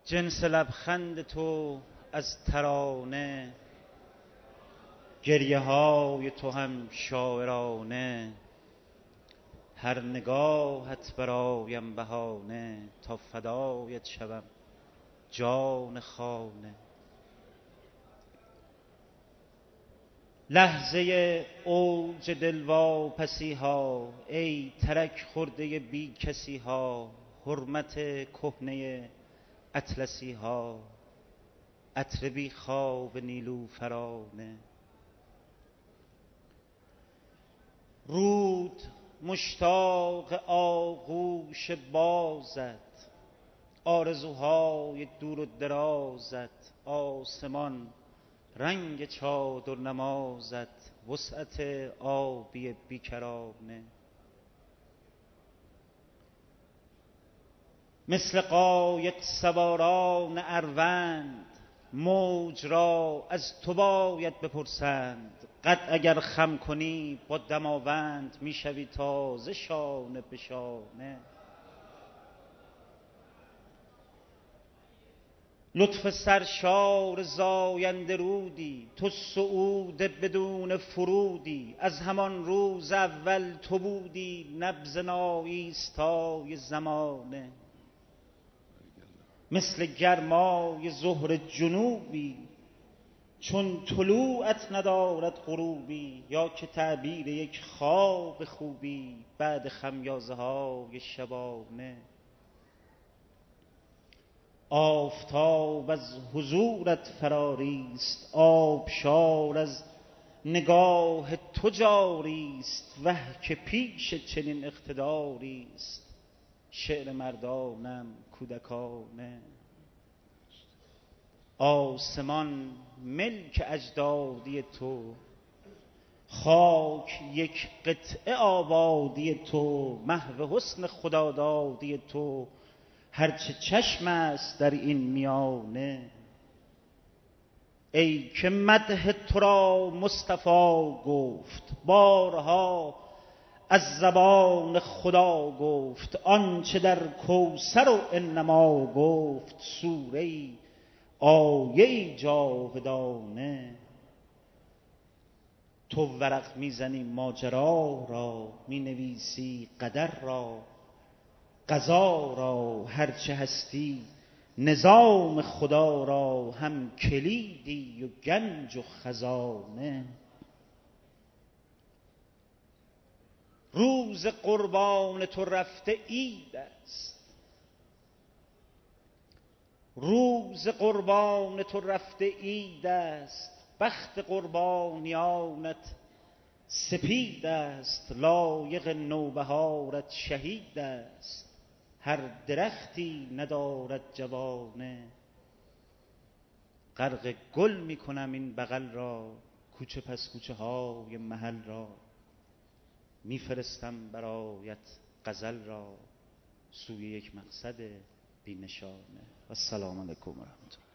جنس لبخند تو از ترانه، گریه های تو هم شاعرانه. هر نگاهت برایم بهانه، تا فدایت شوم جان خانه. لحظه اوج دلواپسی ها، ای ترک خورده بی کسی ها. حرمت کهنه اطلسی ها، عطر بی خواب نیلوفرانه. رود مشتاق آغوش بازت، آرزوهای دور و درازت. آسمان رنگ چادر نمازت، وسعت آبی بیکرانه. مثل قایق سواران اروند، موج را از تو باید بپرسند. قد اگر خم کنی با دماوند، میشوی تازه شانه به شانه. لطف سرشار زاینده رودی، تو صعود بدون فرودی. از همان روز اول تو بودی، نبض ناییستای زمانه. مثل گرمای ظهر جنوبی، چون طلوعت ندارد غروبی. یا که تعبیر یک خواب خوبی، بعد خمیازه های شبانه. آفتاب از حضورت فراریست، آبشار از نگاه تو جاریست. وه که پیش چنین اقتداریست، شعر مردانم کودکانه. آسمان ملک اجدادی تو، خاک یک قطعه آبادی تو. محو حسن خدادادی تو، هرچه چشم است در این میانه. ای که مدح تو را مصطفی گفت، بارها از زبان خدا گفت. آنچه در کوثر و انما گفت، سوره آیه جاودانه. تو ورق میزنی ماجرا را، مینویسی قدر را قضا را. هرچه هستی نظام خدا را، هم کلیدی و گنج و خزانه. روز قربان تو رفته عید است، روز قربان تو رفته عید است. بخت قربانیانت سپید است، لایق نوبهارت شهید است. هر درختی ندارد جوانه، غرق گل میکنم این بغل را. کوچه پس کوچه های محل را، میفرستم برایت غزل را. سوی یک مقصد بی نشانه. و السلام علیکم و رحمت الله.